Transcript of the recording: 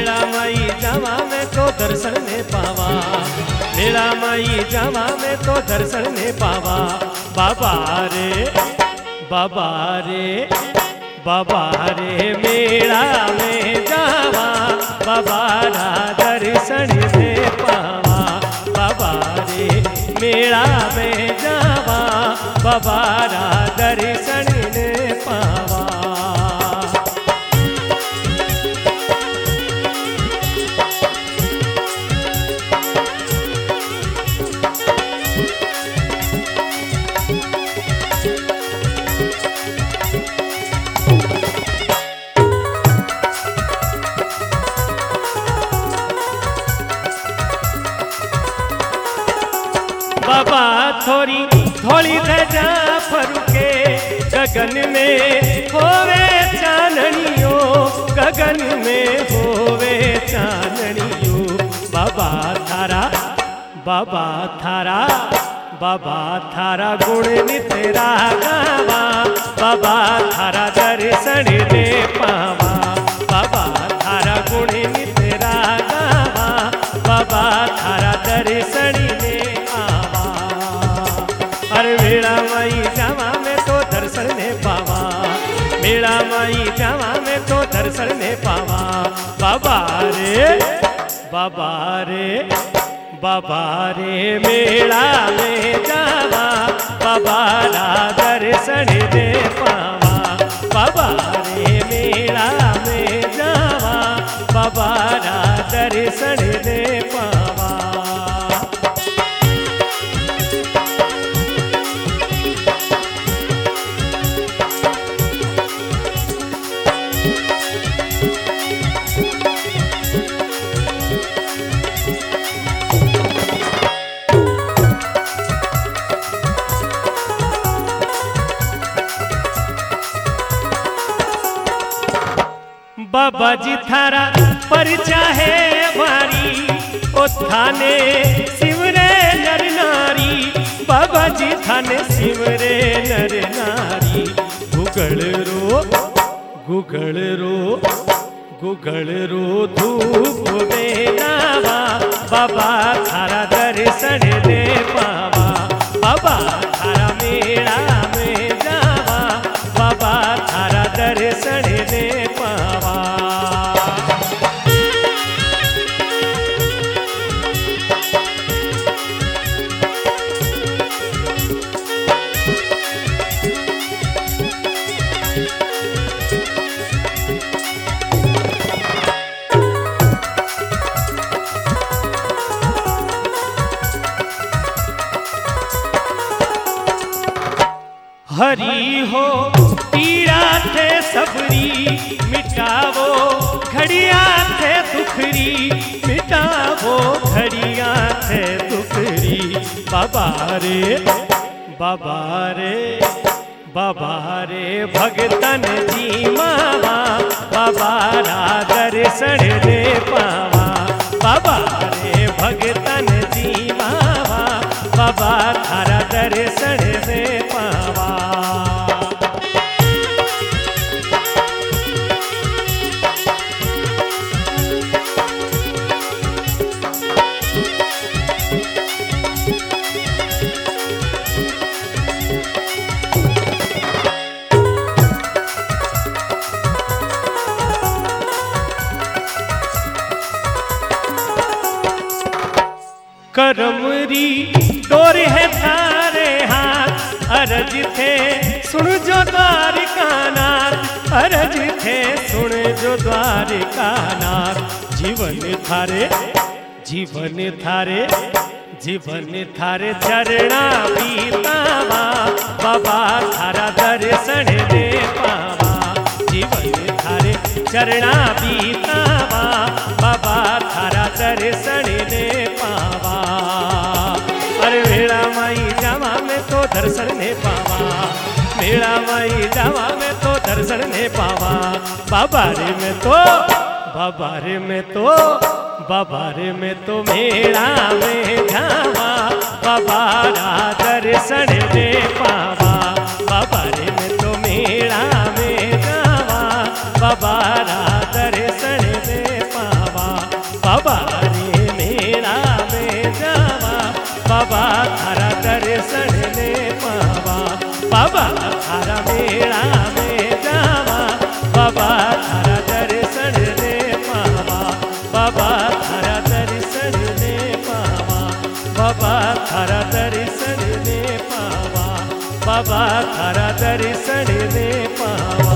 मेला माई जावा में तो दर्शन ने पावा, मेला माई जावा में तो दर्शन ने पावा। बाबा रे बाबा रे बाबा रे मेला में जावा, बाबा रा दर्शन ने पावा। बाबा रे मेला में जावा, बाबा रा दर्शन ने पावा। बाबा थोड़ी थोड़ी ध्वजा फरुके, गगन में होवे चाननियो, गगन में होवे चाननियो। बाबा थारा बाबा थारा बाबा थारा गुण नितेरा गावा, बाबा थारा दर्शन दे पावा। बाबा थारा गुण नितेरा गावा, बाबा थारा दर्शन दे आवा। अरे मेला माई जावा में तो दर्शन ने पावा, मेला माई जावा में तो दर्शन ने पावा। बाबा रे बाबा रे बाबा रे मेला में जावा, बाबा रा दर्शन दे पावा। बाबा रे मेला में जावा, बाबा रा दर्शन दे पावा। बाबा जी थारा परिचा है भारी, ओ थाने सिमरे नर नारी। बाबा जी थाने सिमरे नर नारी। गुगल रो गुगल रो गुगल रो धूप बेनावा, बाबा थारा दर्शन दे पावा। बाबा थारा मेला में जावा, बाबा थारा दर्शन दे पावा। हरी हो पीड़ा थे सबरी, मिटावो घड़िया थे दुखरी, मिटावो घड़िया थे दुखरी। बाबा रे बाबा रे बाबा रे भगतन जी मावा, बाबा रा दर्शन दे पावा। बाबा रे भगतन जी मावा, बाबा थारा दर्शन दे पावा। करमरी डोर है थारे हाथ, अरज थे सुन जो द्वारिका नाथ, अरज थे सुन जो द्वारिका नाथ। जीवन थारे जीवन थारे जीवन थारे चरणा बीतावा, बाबा थारा दर्शन दे पावा। जीवन थारे चरणा बीतावा, बाबा थारा दर्शन दे पावा। अरे मेला माई जावा में तो दर्शन ने पावा, मेला माई जावा में तो दर्शन ने पावा। बाबा रे में तो बाबा रे में तो बाबा रे में तो मेला में जावा, बाबा रा दर्शन दे पावा। बाबा रे में तो मेला में जावा, बाबा रा दर्शन दे पावा। बाबा रे मेला में जावा, बाबा थारा दर्शन ने पावा, बाबा थारा मेला में जावा, बाबा थारा दर्शन ने पावा, बाबा थारा दर्शन ने पावा, बाबा थारा दर्शन ने पावा, बाबा थारा दर्शन ने पावा।